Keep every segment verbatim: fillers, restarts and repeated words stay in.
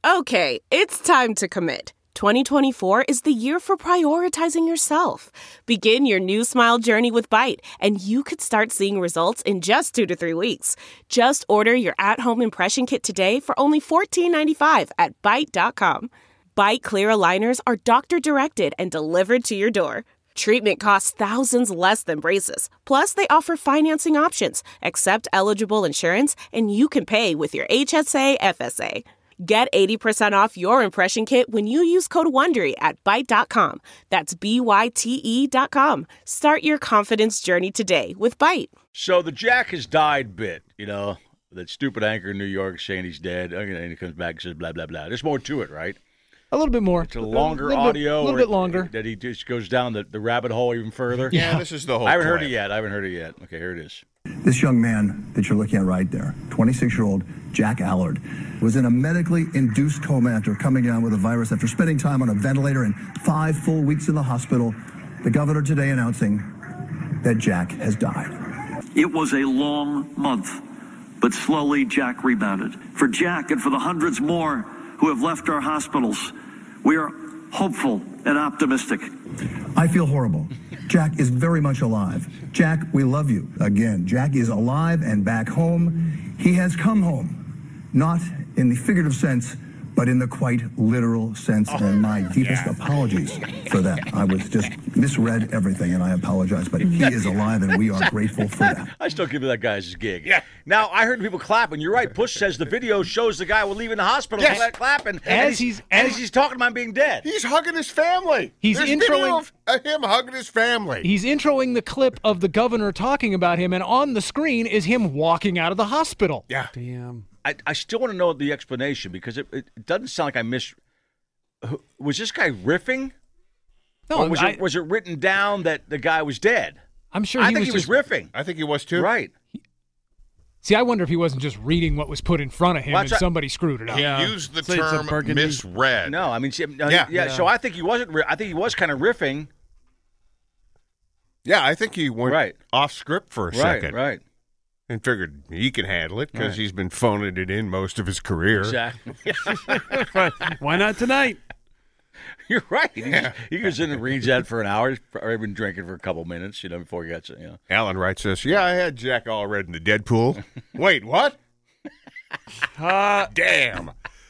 Okay, it's time to commit. twenty twenty-four is the year for prioritizing yourself. Begin your new smile journey with Byte, and you could start seeing results in just two to three weeks. Just order your at-home impression kit today for only fourteen ninety-five at byte dot com. Byte Clear aligners are doctor-directed and delivered to your door. Treatment costs thousands less than braces. Plus, they offer financing options, accept eligible insurance, and you can pay with your H S A F S A. Get eighty percent off your impression kit when you use code WONDERY at byte dot com. That's B Y T E dot com. Start your confidence journey today with Byte. So the Jack has died bit, you know, that stupid anchor in New York saying he's dead, and he comes back and says blah, blah, blah. There's more to it, right? A little bit more. It's a longer a audio. Bit, a little bit longer. That he just goes down the, the rabbit hole even further. Yeah, this is the whole I haven't clip. heard it yet. I haven't heard it yet. Okay, here it is. This young man that you're looking at right there, twenty-six-year-old Jack Allard, was in a medically induced coma after coming down with a virus after spending time on a ventilator and five full weeks in the hospital. The governor today announcing that Jack has died. It was a long month, but slowly Jack rebounded. For Jack and for the hundreds more who have left our hospitals, we are hopeful and optimistic. I feel horrible. Jack is very much alive. Jack, we love you. Again, Jack is alive and back home. He has come home, not in the figurative sense, but in the quite literal sense, oh, and my deepest yeah. apologies for that. I was just misread everything, and I apologize, but he is alive, and we are grateful for that. I still give that guy his gig. Yeah. Now, I heard people clapping. You're right. Push says the video shows the guy leaving the hospital yes. clapping. As and he's, he's as as he's talking about being dead. He's hugging his family. He's There's introing video of uh, him hugging his family. He's introing the clip of the governor talking about him, and on the screen is him walking out of the hospital. Yeah. Damn. I, I still want to know the explanation because it, it doesn't sound like I miss. Was this guy riffing? No, or was, I, it, was it written down that the guy was dead? I'm sure. I he think was he was just, riffing. I think he was too. Right. See, I wonder if he wasn't just reading what was put in front of him Well, and I- somebody screwed it up. He Yeah. used the So it's a term burgundy. misread. No, I mean, see, uh, Yeah. yeah, Yeah. So I think he wasn't. ri- I think he was kind of riffing. Yeah, I think he went Right. off script for a Right. second Right. and figured he can handle it because Right. he's been phoning it in most of his career. Exactly. Why not tonight? You're right. He, Yeah. just, he goes in and reads that for an hour. He's probably been drinking for a couple minutes, you know, before he gets it. You know. Alan writes this. Yeah, I had Jack Allred in the Deadpool. Wait, what? Uh, Damn.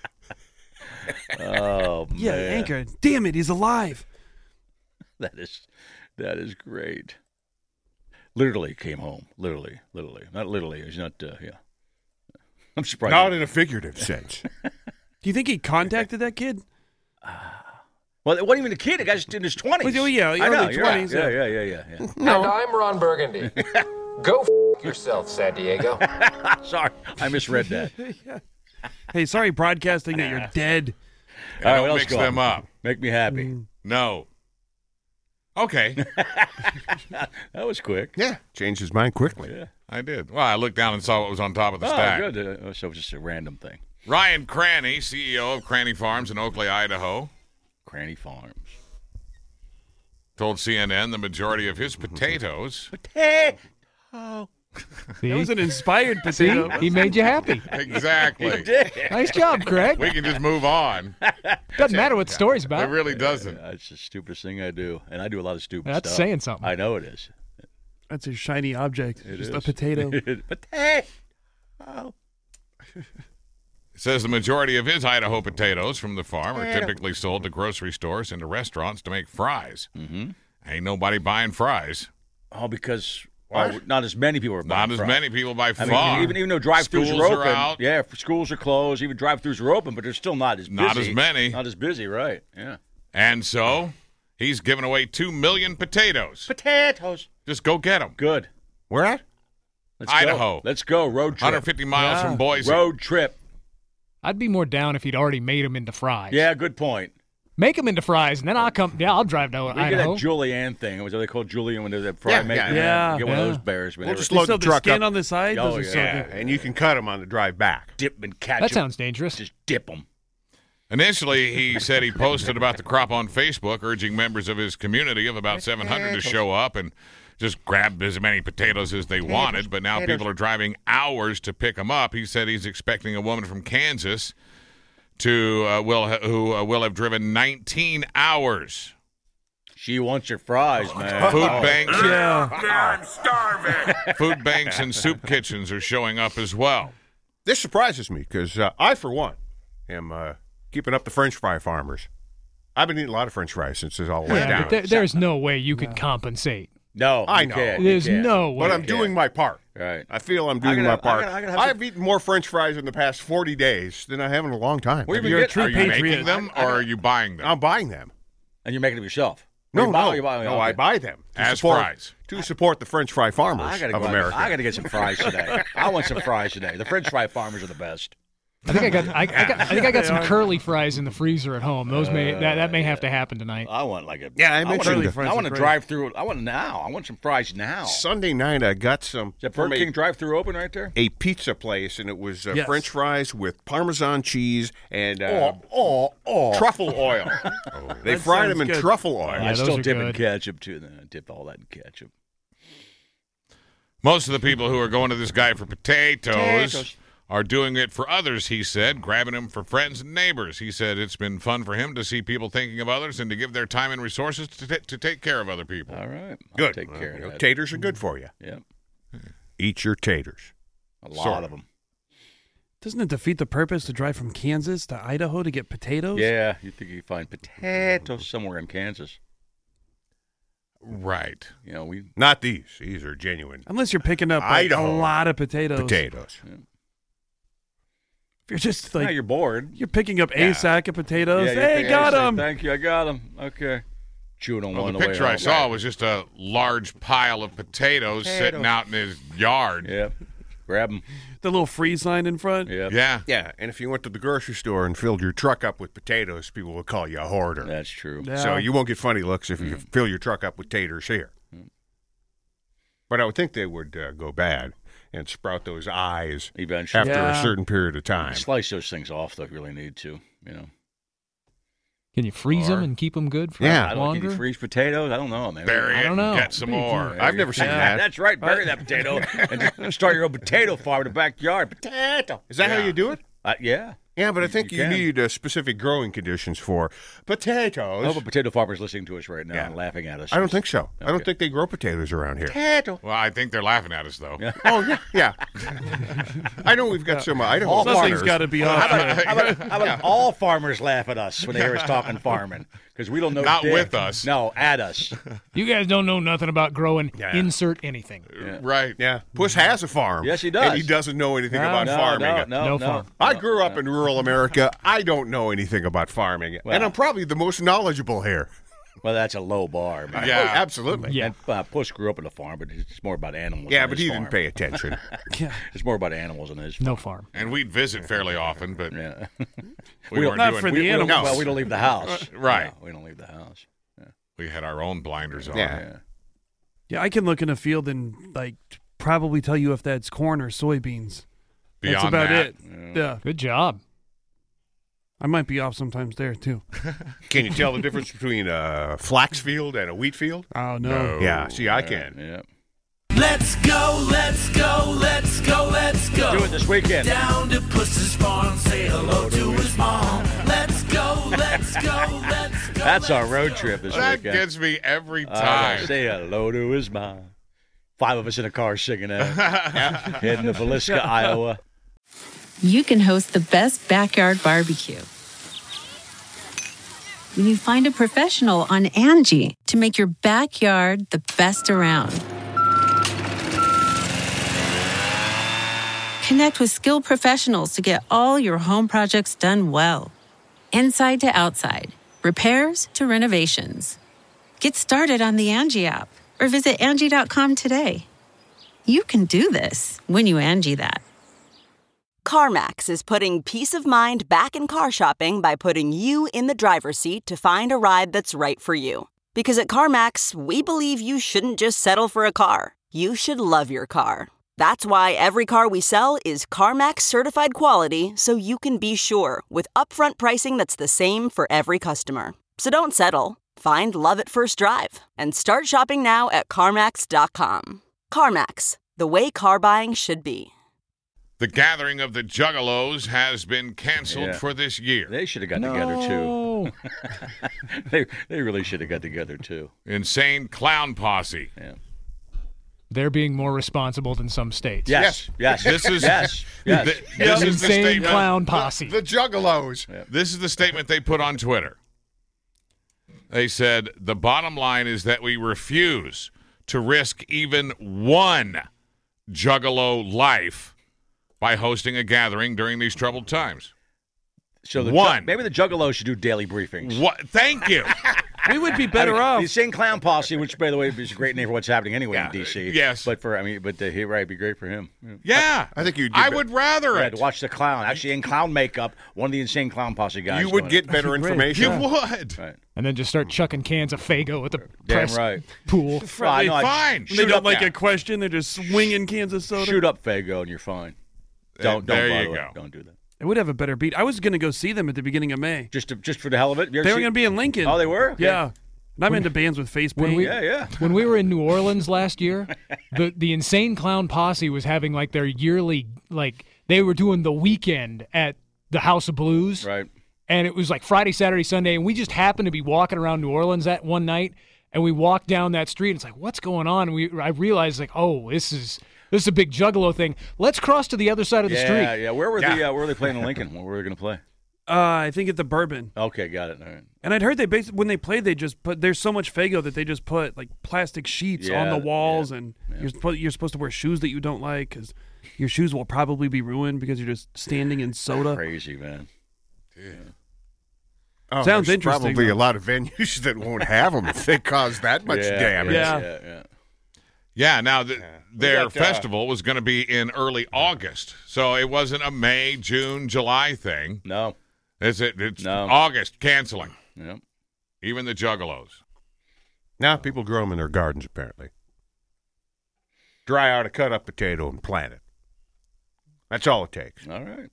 Oh man, yeah, Anchor. Damn it, he's alive. that is that is great. Literally came home. Literally, literally, not literally. He's not. Uh, yeah, I'm surprised. Not in a figurative sense. Do you think he contacted that kid? Well, it wasn't even a kid. The guy's in his twenties. Well, yeah, I know. early You're right. twenties, Yeah, yeah. yeah, yeah, yeah. yeah. And I'm Ron Burgundy. Go f- yourself, San Diego. Sorry, I misread that. Hey, sorry, broadcasting that you're dead. All right, Don't what else mix go them on? up. Make me happy. No. Okay. That was quick. Yeah. Changed his mind quickly. Yeah. I did. Well, I looked down and saw what was on top of the Oh, stack. good. Uh, so it was just a random thing. Ryan Cranny, C E O of Cranny Farms in Oakley, Idaho, Cranny Farms. told C N N the majority of his potatoes. Potato. Oh. See? That was an inspired See? potato. He made you happy. Exactly. Nice job, Craig. We can just move on. Doesn't matter what the story's It about. really doesn't. Uh, it's the stupidest thing I do, and I do a lot of stupid That's stuff. saying something. I know it is. That's a shiny object. It Just is. a potato. Potato. Oh. It says the majority of his Idaho potatoes from the farm are typically sold to grocery stores and to restaurants to make fries. Mm-hmm. Ain't nobody buying fries. Oh, because oh, not as many people are buying Not as fries. many people by I far. mean, even even though drive-thrus Schools are are open, out. yeah, schools are closed. Even drive-thrus are open, but they're still not as busy. Not as many. Not as busy, right? Yeah. And so he's giving away two million potatoes. Potatoes. Just go get them. Good. Where at? Let's Idaho. Go. Let's go. Road trip. one hundred fifty miles Yeah. from Boise. Road trip. I'd be more down if he'd already made them into fries. Yeah, good point. Make them into fries, and then I'll come. Yeah, I'll drive to We did Idaho. that Julianne thing. Was that they called Julian when they did that fry Yeah, making? yeah, Get one yeah. of those bears. We'll just load So the the truck skin up. on the side? Oh, Those are so yeah. good. And you can cut them on the drive back. Dip and catch That 'em. sounds dangerous. Just dip them. Initially, he said he posted about the crop on Facebook, urging members of his community of about seven hundred to show up and just grab as many potatoes as they wanted. But now people are driving hours to pick them up. He said he's expecting a woman from Kansas to uh, will ha- who uh, will have driven nineteen hours. She wants your fries, man. Food banks, Yeah. I'm starving. food banks, and soup kitchens are showing up as well. This surprises me because uh, I, for one, am uh, keeping up the French fry farmers. I've been eating a lot of French fries since it's all went Yeah, down. but there, there's no way you could compensate. No, I you know. can't, you There's can't. no way. But I'm doing my part. Right. I feel I'm I doing gotta- my I part. gotta- I gotta have I've eaten more French fries in the past forty days than I have in a long time. Where you been You're a getting- true Are you patriot. making them or are you buying them? I'm buying them. And you're making them yourself? No, You buy- no, you buy- no. okay. I buy them to As support, fries. to support the French fry farmers I gotta of go out- America. I got to get some fries today. I want some fries today. The French fry farmers are the best. I think I got I, I got I think I got some curly fries in the freezer at home. Those may that, that may have to happen tonight. I want like a Yeah, I I want mentioned to, the fries I want are to great. drive through. I want now. I want some fries now. Is Sunday night, I got some that from Burger a, King drive-through open right there? a pizza place, and it was uh, Yes. French fries with Parmesan cheese and uh, Oh, oh, oh. truffle oil. they That fried sounds them in good. truffle oil. Yeah, I those still are dip in good. ketchup too. Then I dip all that in ketchup. Most of the people who are going to this guy for potatoes, Potatoes. are doing it for others, he said, grabbing them for friends and neighbors. He said it's been fun for him to see people thinking of others and to give their time and resources to, t- to take care of other people. All right, I'll Good. take care Uh, you know, of that. taters are good for you. Yep, Eat your taters. a lot Sort of them. Doesn't it defeat the purpose to drive from Kansas to Idaho to get potatoes? Yeah, you think you can find potatoes somewhere in Kansas? Right. You know, we Not these. These are genuine Unless you're picking up like, a Idaho lot of potatoes. potatoes. If you're just like like you're bored. you're picking up Yeah. a sack of potatoes. Yeah, you hey, think, got say, them. Thank you, I got them. Okay, chewing on Well, one the on picture way I home. saw was just a large pile of potatoes, sitting Potatoes. out in his yard. Yep, grab them. The little freeze line in front. Yep. Yeah. Yeah, and if you went to the grocery store and filled your truck up with potatoes, people would call you a hoarder. That's true. Yeah. So you won't get funny looks if you fill your truck up with taters here. But I would think they would uh, go bad and sprout those eyes Eventually, after Yeah. a certain period of time. slice those things off though. If you really need to. You know. Can you freeze Or- them and keep them good for Yeah. I don't know, longer? can you freeze potatoes? I don't know, man. Bury I it don't know. and get some Maybe. more. I've never seen Yeah, that. that's right. Bury that potato and just start your own potato farm in the backyard. Potato. Is that how Yeah. you do it? Uh, yeah. Yeah, but I think You you, can. need uh, specific growing conditions for potatoes. I hope a potato farmer's listening to us right now Yeah. and laughing at us. I don't think so. I don't Okay. think they grow potatoes around here. Potato. Well, I think they're laughing at us, though. Oh, yeah, yeah. I know we've got some uh, Idaho All Something's farmers. got to be How off. about, how about, how about all farmers laugh at us when they hear us talking farming? Because we don't know. Not dick. with us. No, at us. You guys don't know nothing about growing. Yeah. Insert anything. Right. Yeah, Puss has a farm. Yes, he does. And he doesn't know anything No, about no, farming. no, no, No no. farm. I grew up in rural America. I don't know anything about farming, Well- and I'm probably the most knowledgeable here. Well, that's a low bar, man. Yeah. Oh, absolutely. Yeah. And, uh, Puss grew up in a farm, but it's more about animals. Yeah, on but his he farm. didn't pay attention. Yeah. It's more about animals on his farm. No farm. And we'd visit fairly often, but Yeah. we We weren't Not doing for we, the we don't, animals. well, we don't leave the house. Right. Yeah, we don't leave the house. We had our own blinders on. Yeah. Yeah. Yeah, I can look in a field and like probably tell you if that's corn or soybeans. That's Beyond about that, it. Yeah. Good job. I might be off sometimes there too. Can you tell the difference between a flax field and a wheat field? Oh no. No. Yeah, see, I can. Yeah. Let's go, let's go, let's go, let's go. Do it this weekend. Down to Puss's farm, say hello to his mom. Let's go, let's go, let's go. That's our let's road go. trip this That weekend. gets me every Uh, time. say hello to his mom. Five of us in a car singing that. Heading to Villisca, Iowa. You can host the best backyard barbecue when you find a professional on Angie to make your backyard the best around. Connect with skilled professionals to get all your home projects done well. Inside to outside, repairs to renovations. Get started on the Angie app or visit Angie dot com today. You can do this when you Angie that. CarMax is putting peace of mind back in car shopping by putting you in the driver's seat to find a ride that's right for you. Because at CarMax, we believe you shouldn't just settle for a car. You should love your car. That's why every car we sell is CarMax certified quality, so you can be sure with upfront pricing that's the same for every customer. So don't settle. Find love at first drive and start shopping now at CarMax dot com. CarMax, the way car buying should be. The gathering of the Juggalos has been canceled Yeah. for this year. They should have got No. together too. they they really should have got together too. Insane Clown Posse. Yeah. They're being more responsible than some states. Yes. Yes. This is yes. Yes. th- this is the Insane statement. clown posse. The Juggalos. This is the statement they put on Twitter. They said, the bottom line is that we refuse to risk even one Juggalo life by hosting a gathering during these troubled times. So the One. Ju- maybe the Juggalos should do daily briefings. What? Thank you. We would be better I mean, off. The Insane Clown Posse, which by the way is a great name for what's happening anyway Yeah, in D C. yes. But for I mean, but the, he right, it'd be great for him. Yeah. Yeah. I think you'd. I get would rather Yeah, it. to watch the clown actually in clown makeup. One of the Insane Clown Posse guys. You would doing get it. better Great. information. You would. Right. And then just start chucking cans of Faygo at the Damn press right. pool. Well, I know, I- Fine. They shoot don't up like now. a question. They're just swinging cans of soda. Shoot up Fago and you're fine. Don't don't there by you the way, go. Don't do that. It would have a better beat. I was going to go see them at the beginning of May. Just to, just for the hell of it. You ever They were see- going to be in Lincoln. Oh, they were? Okay. Yeah. And I'm into bands with face When paint. we- Yeah, yeah. When we were in New Orleans last year, the the Insane Clown Posse was having like their yearly, like they were doing the weekend at the House of Blues. Right. And it was like Friday, Saturday, Sunday, and we just happened to be walking around New Orleans that one night, and we walked down that street. And it's like, what's going on? And we I realized like, oh, this is this is a big Juggalo thing. Let's cross to the other side of the yeah, street. yeah. Where were Yeah. the uh, where were they playing in Lincoln? Where were they going to play? Uh, I think at the Bourbon. Okay, got it. All right. And I'd heard they basically, when they played, they just put, there's so much Faygo that they just put like plastic sheets on Yeah, the walls, yeah, and yeah. you're, supposed, you're supposed to wear shoes that you don't like because your shoes will probably be ruined because you're just standing in soda. Crazy, man. Oh, Sounds there's interesting, Probably though. a lot of venues that won't have them if they cause that much yeah, damage. Yeah. yeah, yeah. Yeah, now the, their got, uh, festival was going to be in early August. So it wasn't a May, June, July thing. No. It's, it, it's No. August canceling. Yeah. Even the Juggalos. Now people grow them in their gardens, apparently. Dry out a cut up potato and plant it. That's all it takes. All right.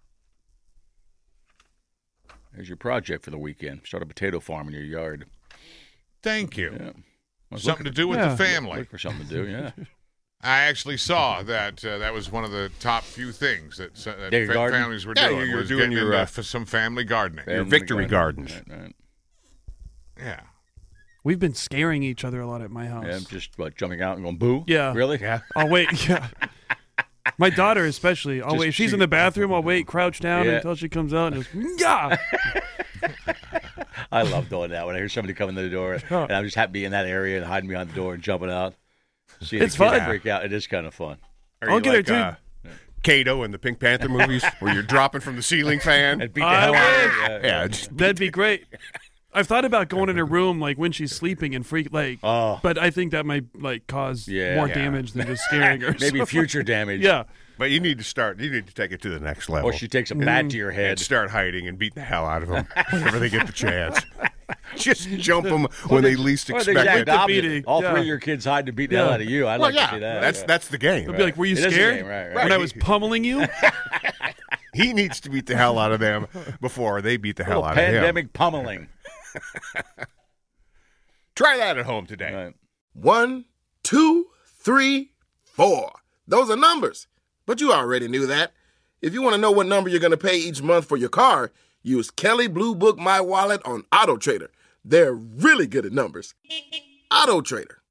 There's your project for the weekend. Start a potato farm in your yard. Thank you. Yeah. Well, Something look- to do with Yeah. the family. Look for something to do, yeah. I actually saw that uh, that was one of the top few things that, uh, that Yeah, your fa- garden? families were Yeah, doing. you were was doing getting your, into uh, f- some family gardening. Your Family victory garden. gardens. Right, right. Yeah. We've been scaring each other a lot at my house. Yeah, just what, jumping out and going boo. Yeah. Really? Yeah. I'll wait. Yeah. My daughter especially. I'll Just wait. If she's shoot. in the bathroom, I'll wait, crouch down Yeah. until she comes out and just, yeah. I love doing that when I hear somebody coming to the door, and I'm just happy to be in that area and hiding behind the door and jumping out. Seeing It's the kids fun. freak out. It is kind of fun. Are I'll you get her, like, too. uh, Kato in the Pink Panther movies where you're dropping from the ceiling fan? And beat the I hell out of would. her. Yeah, it's- That'd be great. I've thought about going in her room like when she's sleeping and freak like, Oh. but I think that might like cause Yeah. more Yeah. damage than just scaring her. Maybe So, future damage. Yeah. But you need to start. You need to take it to the next level. Or she takes a bat to your and head. start hiding and beating the hell out of them whenever they get the chance. Just jump them when they least Or the expect exact it. opposite. beating. All Yeah. three of your kids hide to beat the hell Yeah. out of you. I'd Well, like yeah, to see that. that's yeah. that's the game. They'll be like, "Were you It is a scared game, right, right. when Right. I was pummeling you?" He needs to beat the hell out of them before they beat the hell Little out of him. pandemic pummeling. Try that at home today. Right. One, two, three, four. Those are numbers. But you already knew that. If you want to know what number you're going to pay each month for your car, use Kelly Blue Book My Wallet on Auto Trader. They're really good at numbers. Auto Trader.